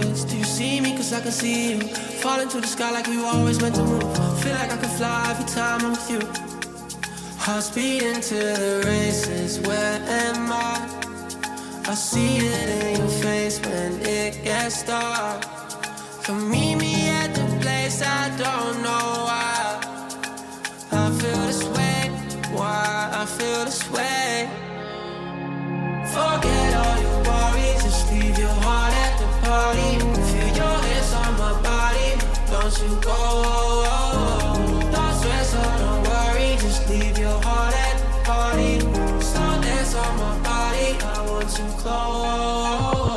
this. Do you see me? Cause I can see you. Falling to the sky like we were always meant to move. Feel like I can fly every time I'm with you. Hearts beating to the races, where am I? I see it in your face when it gets dark. Come meet me at the place, I don't know why I feel this way, why I feel this way. Forget all your worries, just leave your heart at the party. Feel your hands on my body, don't you go. Don't stress or don't worry, just leave your heart at the party. Slow dance on my body, I want you close.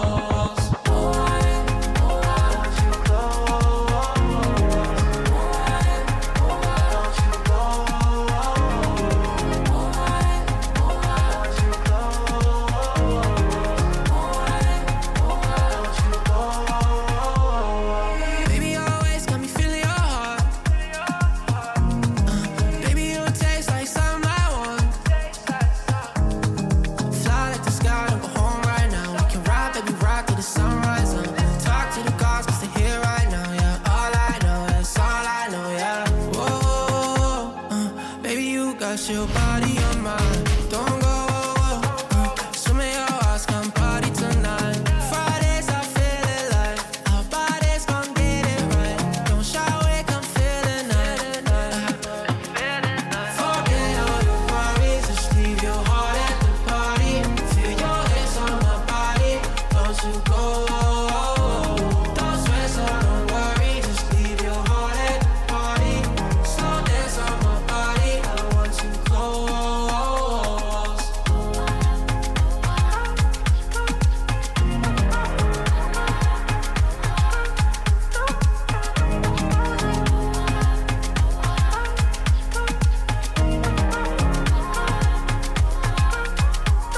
Sunrise.